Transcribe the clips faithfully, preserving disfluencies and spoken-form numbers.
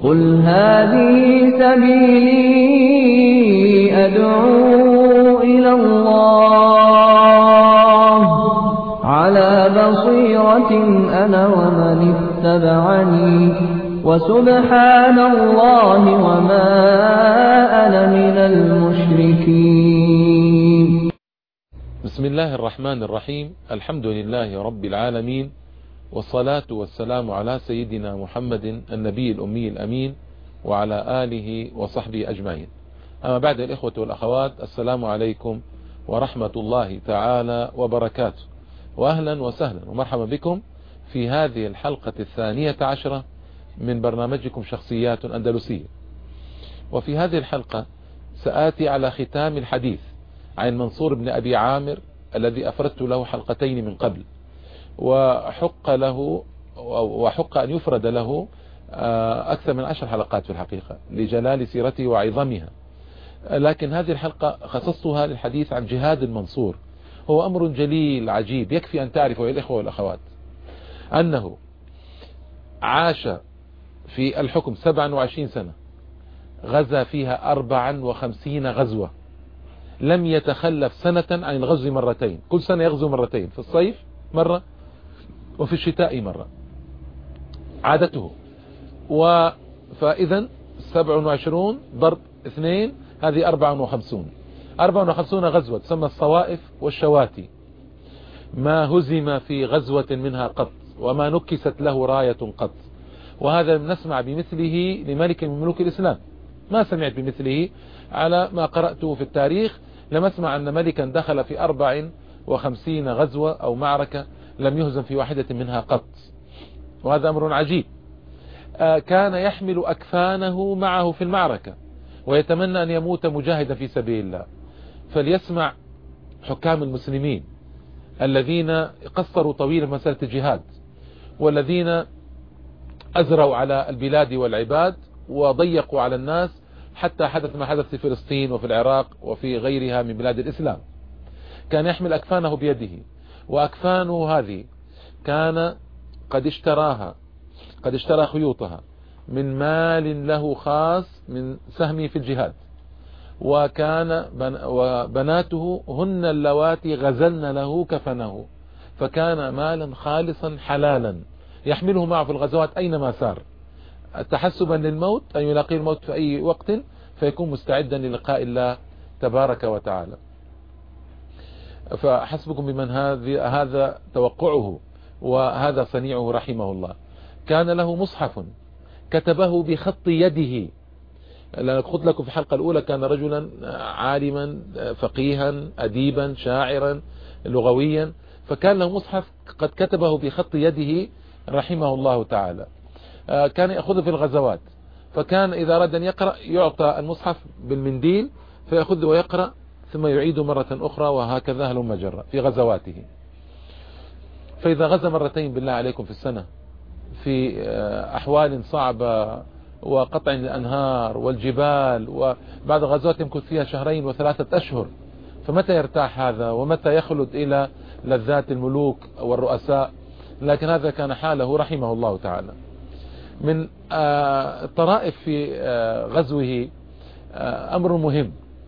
قل هذه سبيلي أدعو إلى الله على بصيرة أنا ومن اتبعني وسبحان الله وما أنا من المشركين. بسم الله الرحمن الرحيم. الحمد لله رب العالمين، والصلاة والسلام على سيدنا محمد النبي الأمي الأمين وعلى آله وصحبه أجمعين. أما بعد، الإخوة والأخوات، السلام عليكم ورحمة الله تعالى وبركاته، وأهلا وسهلا ومرحبا بكم في هذه الحلقة الثانية عشرة من برنامجكم شخصيات أندلسية. وفي هذه الحلقة سآتي على ختام الحديث عن منصور بن أبي عامر الذي أفردت له حلقتين من قبل، وحق له وحق أن يفرد له أكثر من عشر حلقات في الحقيقة لجلال سيرته وعظمها، لكن هذه الحلقة خصصتها للحديث عن جهاد المنصور. هو أمر جليل عجيب، يكفي أن تعرفوا يا الإخوة والأخوات أنه عاش في الحكم سبعة وعشرين سنة، غزا فيها أربعا وخمسين غزوة، لم يتخلف سنة عن الغزو مرتين، كل سنة يغزو مرتين، في الصيف مرة وفي الشتاء مرة، عادته. و فإذا سبع وعشرون ضرب اثنين هذه أربعة وخمسون أربعة وخمسون غزوة تسمى الصوائف والشواتي، ما هزم في غزوة منها قط، وما نكست له راية قط. وهذا نسمع بمثله لملك من ملوك الإسلام، ما سمعت بمثله على ما قرأته في التاريخ. لم أسمع أن ملكا دخل في أربع وخمسين غزوة أو معركة لم يهزم في واحدة منها قط، وهذا أمر عجيب. كان يحمل أكفانه معه في المعركة ويتمنى أن يموت مجاهدا في سبيل الله. فليسمع حكام المسلمين الذين قصروا طويلا مسألة الجهاد، والذين أزروا على البلاد والعباد وضيقوا على الناس، حتى حدث ما حدث في فلسطين وفي العراق وفي غيرها من بلاد الإسلام. كان يحمل أكفانه بيده، وأكفانه هذه كان قد اشتراها قد اشترى خيوطها من مال له خاص من سهمه في الجهاد، وكان وبناته هن اللواتي غزلن له كفنه، فكان مالا خالصا حلالا يحمله معه في الغزوات أينما سار، تحسبا للموت أن يلاقي الموت في أي وقت فيكون مستعدا للقاء الله تبارك وتعالى. فحسبكم بمن هذا هذا توقعه وهذا صنيعه رحمه الله. كان له مصحف كتبه بخط يده، لأن قلت لكم في الحلقة الأولى كان رجلا عالما فقيها أديبا شاعرا لغويا، فكان له مصحف قد كتبه بخط يده رحمه الله تعالى. كان يأخذه في الغزوات، فكان إذا أراد أن يقرأ يعطى المصحف بالمنديل فيأخذه ويقرأ ثم يعيده مرة أخرى، وهكذا هلم جرى في غزواته. فإذا غزا مرتين بالله عليكم في السنة في أحوال صعبة وقطع الأنهار والجبال، وبعض الغزوات يمكث فيها شهرين وثلاثة أشهر، فمتى يرتاح هذا ومتى يخلد إلى لذات الملوك والرؤساء؟ لكن هذا كان حاله رحمه الله تعالى. من الطرائف في غزوه أمر مهم.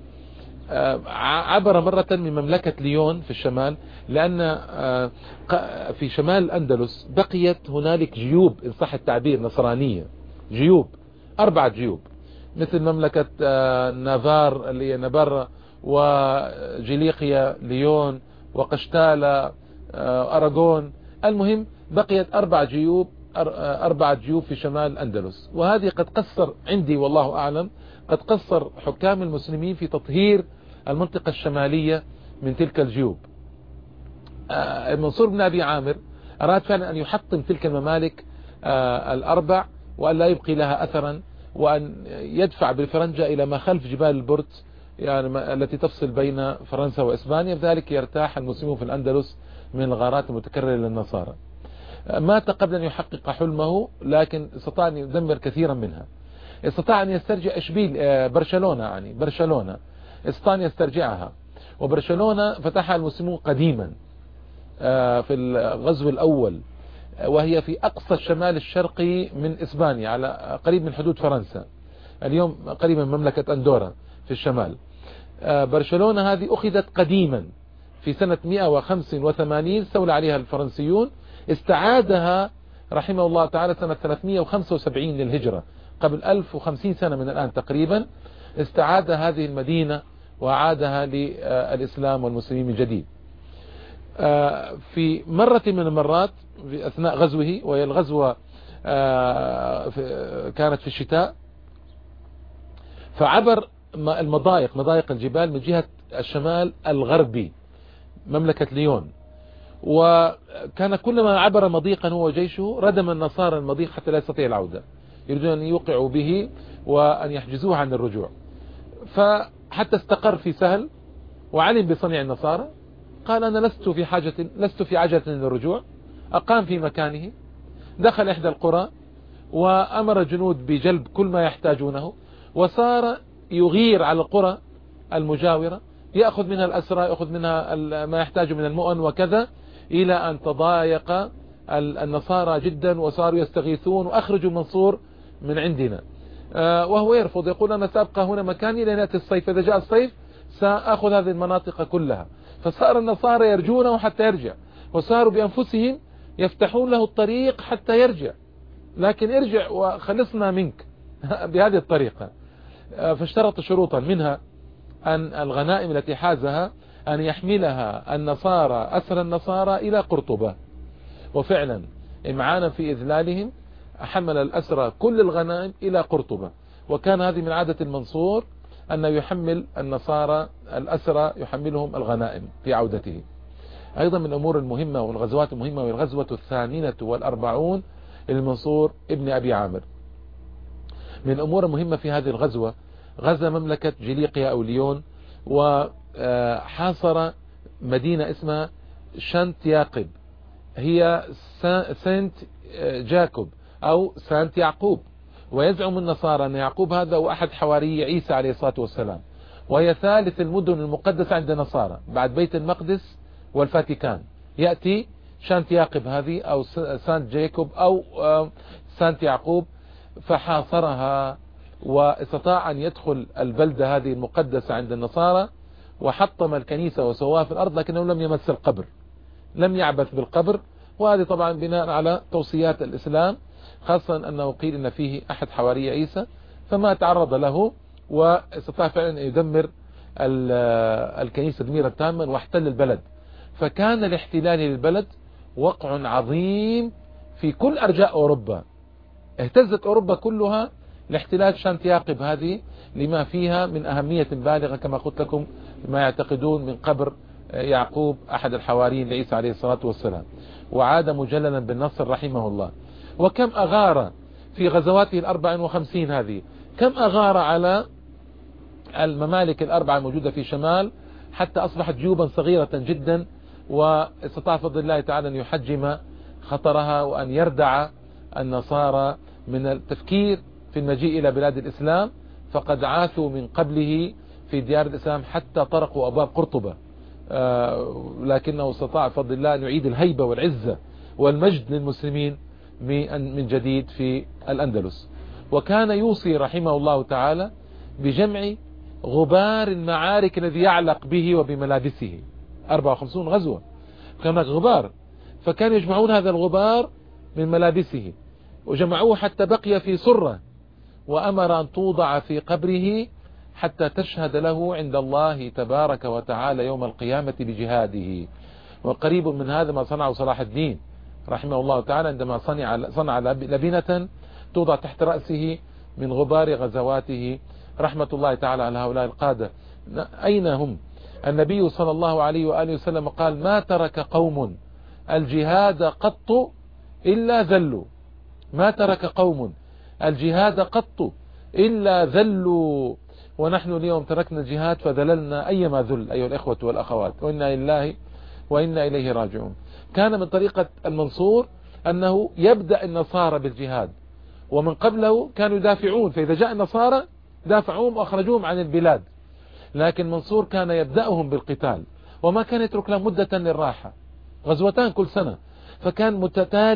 عبر مرة من مملكة ليون في الشمال، لأن في شمال الأندلس بقيت هنالك جيوب إن صح التعبير نصرانية، جيوب أربعة جيوب، مثل مملكة نافار اللي هي نبر وجليقيا ليون وقشتالة أراغون. المهم بقيت أربع جيوب أربعة جيوب في شمال الأندلس، وهذه قد قصر عندي والله أعلم قد قصر حكام المسلمين في تطهير المنطقة الشمالية من تلك الجيوب. منصور بن أبي عامر أراد فعلا أن يحطم تلك الممالك الأربع وأن لا يبقي لها أثرا، وأن يدفع بالفرنجة إلى ما خلف جبال البرت، يعني التي تفصل بين فرنسا وإسبانيا، بذلك يرتاح المسلمون في الأندلس من الغارات المتكررة للنصارى. مات قبل أن يحقق حلمه، لكن استطاع أن يدمر كثيرا منها. استطاع أن يسترجع إشبيل برشلونة، يعني برشلونة استطاع أن يسترجعها، وبرشلونة فتحها المسلمون قديما في الغزو الأول وهي في أقصى الشمال الشرقي من إسبانيا، على قريب من حدود فرنسا، اليوم قريبا من مملكة أندورا في الشمال. برشلونة هذه أخذت قديما في سنة مئة وخمسة وثمانين، استولى عليها الفرنسيون، استعادها رحمه الله تعالى سنة ثلاثمئة وخمسة وسبعين للهجرة، قبل ألف وخمسين سنة من الآن تقريبا، استعاد هذه المدينة وعادها للإسلام والمسلمين من جديد. في مرة من المرات في أثناء غزوه، وهي الغزوة كانت في الشتاء، فعبر المضايق مضايق الجبال من جهة الشمال الغربي مملكة ليون، وكان كلما عبر مضيقا هو وجيشه ردم النصارى المضيق حتى لا يستطيع العودة، يريدون أن يوقعوا به وأن يحجزوه عن الرجوع. فحتى استقر في سهل وعلم بصنيع النصارى، قال أنا لست في حاجة لست في عجلة للرجوع، أقام في مكانه، دخل إحدى القرى وأمر الجنود بجلب كل ما يحتاجونه، وصار يغير على القرى المجاورة، يأخذ منها الأسرى، يأخذ منها ما يحتاج من المؤن وكذا، إلى أن تضايق النصارى جدا وصاروا يستغيثون وأخرجوا المنصور من عندنا، وهو يرفض، يقول أنا سأبقى هنا مكاني لين يأتي الصيف، إذا جاء الصيف سأخذ هذه المناطق كلها. فصار النصارى يرجونه حتى يرجع، وصاروا بأنفسهم يفتحون له الطريق حتى يرجع، لكن ارجع وخلصنا منك بهذه الطريقة. فاشترط شروطا، منها أن الغنائم التي حازها أن يحملها النصارى أسر النصارى إلى قرطبة، وفعلا إمعانا في إذلالهم حمل الأسرى كل الغنائم إلى قرطبة، وكان هذه من عادة المنصور أنه يحمل النصارى الأسرى، يحملهم الغنائم في عودته. أيضا من الأمور المهمة والغزوات المهمة والغزوة الثامنة والأربعون للمنصور ابن أبي عامر. من الأمور المهمة في هذه الغزوة، غزا مملكة جليقيا أو ليون، وحاصر مدينة اسمها شانت ياقب، هي سانت جاكوب أو سانت يعقوب، ويزعم النصارى أن يعقوب هذا هو أحد حواري عيسى عليه الصلاة والسلام، وهي ثالث المدن المقدسة عند النصارى بعد بيت المقدس والفاتيكان. يأتي شانت ياقب هذه أو سانت جاكوب أو سانت يعقوب، فحاصرها واستطاع أن يدخل البلدة هذه المقدسة عند النصارى، وحطم الكنيسة وسواها في الأرض، لكنه لم يمس القبر، لم يعبث بالقبر. وهذه طبعا بناء على توصيات الإسلام، خاصة أنه قيل إن فيه أحد حواري عيسى، فما تعرض له، واستطاع فعلا أن يدمر الكنيسة تدميرا تاما واحتل البلد. فكان الاحتلال للبلد وقع عظيم في كل أرجاء أوروبا، اهتزت أوروبا كلها لاحتلال شانت ياقب هذه، لما فيها من أهمية بالغة كما قلت لكم، ما يعتقدون من قبر يعقوب أحد الحواريين لعيسى عليه الصلاة والسلام، وعاد مجللا بالنصر رحمه الله. وكم أغار في غزواته الأربع وخمسين هذه، كم أغار على الممالك الأربعة الموجودة في شمال، حتى أصبحت جيوبا صغيرة جدا، واستطاع فضل الله تعالى أن يحجم خطرها وأن يردع النصارى من التفكير في المجيء إلى بلاد الإسلام، فقد عاثوا من قبله في ديار الإسلام حتى طرقوا أبواب قرطبة، آه لكنه استطاع فضل الله أن يعيد الهيبة والعزة والمجد للمسلمين من جديد في الأندلس. وكان يوصي رحمه الله تعالى بجمع غبار المعارك الذي يعلق به وبملابسه، أربعة وخمسين غزوة كان غبار، فكانوا يجمعون هذا الغبار من ملابسه، وجمعوه حتى بقي في صرة، وأمر أن توضع في قبره حتى تشهد له عند الله تبارك وتعالى يوم القيامة بجهاده. وقريب من هذا ما صنعه صلاح الدين رحمه الله تعالى عندما صنع, صنع لبنة توضع تحت رأسه من غبار غزواته، رحمة الله تعالى على هؤلاء القادة. أين هم؟ النبي صلى الله عليه وآله وسلم قال: ما ترك قوم الجهاد قط إلا ذلوا، ما ترك قوم الجهاد قط إلا ذلوا، ونحن اليوم تركنا الجهاد فذللنا أيما ذل أيها الإخوة والأخوات، وإنا لله وإنا إليه راجعون. كان من طريقة المنصور أنه يبدأ النصارى بالجهاد، ومن قبله كانوا يدافعون، فإذا جاء النصارى دافعوهم وأخرجوهم عن البلاد، لكن منصور كان يبدأهم بالقتال، وما كان يترك لهم مدة للراحة، غزوتان كل سنة، فكان متتالي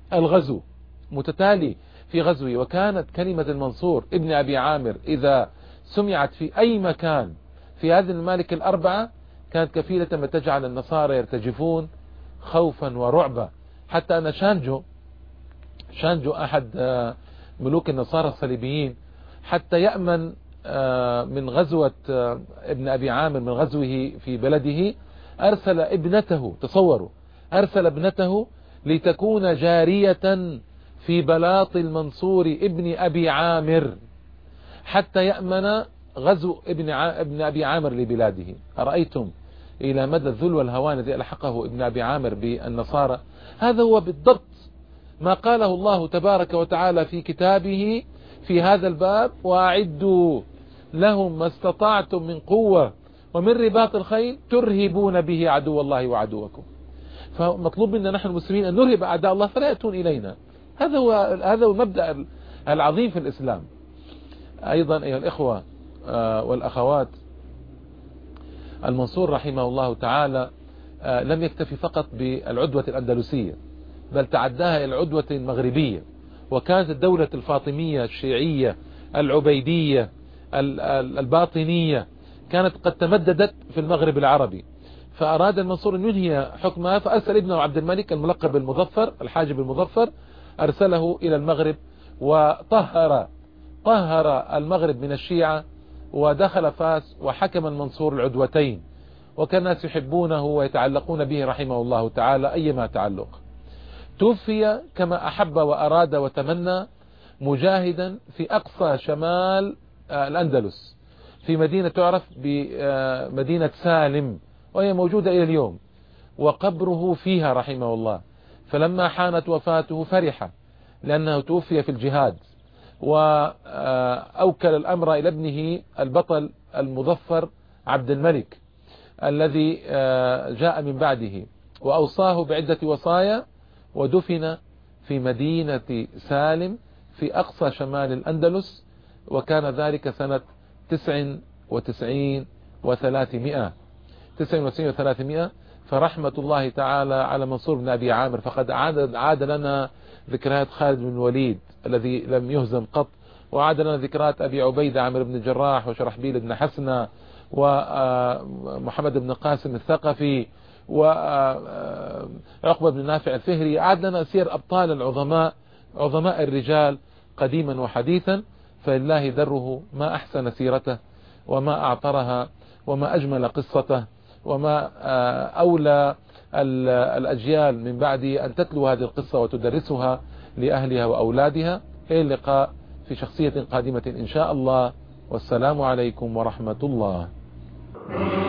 الغزو متتالي في غزوه. وكانت كلمة المنصور ابن أبي عامر إذا سمعت في أي مكان في هذه الممالك الأربعة كانت كفيلة ما تجعل النصارى يرتجفون خوفا ورعبا. حتى أن شانجو شانجو أحد ملوك النصارى الصليبيين حتى يأمن من غزوة ابن أبي عامر من غزوه في بلده أرسل ابنته، تصوروا، أرسل ابنته لتكون جارية في بلاط المنصور ابن أبي عامر حتى يأمن غزو ابن ابن أبي عامر لبلاده. أرأيتم إلى مدى الذل والهوان الذي ألحقه ابن أبي عامر بالنصارى؟ هذا هو بالضبط ما قاله الله تبارك وتعالى في كتابه في هذا الباب: وأعدوا لهم ما استطعتم من قوة ومن رباط الخيل ترهبون به عدو الله وعدوكم. فمطلوب منا نحن المسلمين أن نرهب أعداء الله فلا يأتون إلينا. هذا هو هذا هو المبدأ العظيم في الإسلام. أيضا أيها الإخوة والأخوات، المنصور رحمه الله تعالى لم يكتفي فقط بالعدوة الأندلسية، بل تعداها إلى العدوة المغربية. وكانت الدولة الفاطمية الشيعية العبيدية الباطنية كانت قد تمددت في المغرب العربي. فأراد المنصور أن ينهي حكمها، فأرسل ابنه عبد الملك الملقب بالمظفر الحاجب المظفر، أرسله إلى المغرب وطهر طهر المغرب من الشيعة، ودخل فاس وحكم المنصور العدوتين. وكان الناس يحبونه ويتعلقون به رحمه الله تعالى أيما تعلق. توفي كما أحب وأراد وتمنى مجاهدا في أقصى شمال الأندلس في مدينة تعرف بمدينة سالم، وهي موجودة إلى اليوم، وقبره فيها رحمه الله. فلما حانت وفاته فرح لأنه توفي في الجهاد، وأوكل الأمر إلى ابنه البطل المظفر عبد الملك الذي جاء من بعده، وأوصاه بعدة وصايا، ودفن في مدينة سالم في أقصى شمال الأندلس. وكان ذلك سنة تسع وتسعين وثلاثمائة تسع وتسعين وثلاثمائة. فرحمة الله تعالى على منصور بن أبي عامر، فقد عاد, عاد لنا ذكريات خالد بن الوليد الذي لم يهزم قط، وعاد لنا ذكريات أبي عبيدة عامر بن الجراح وشرحبيل بن حسنة ومحمد بن قاسم الثقفي وعقبة بن نافع الفهري. عاد لنا سير أبطال العظماء، عظماء الرجال قديما وحديثا. فلله ذره ما أحسن سيرته وما أعطرها وما أجمل قصته، وما أولى الأجيال من بعد أن تتلو هذه القصة وتدرسها لأهلها وأولادها. إلى اللقاء في شخصية قادمة إن شاء الله، والسلام عليكم ورحمة الله.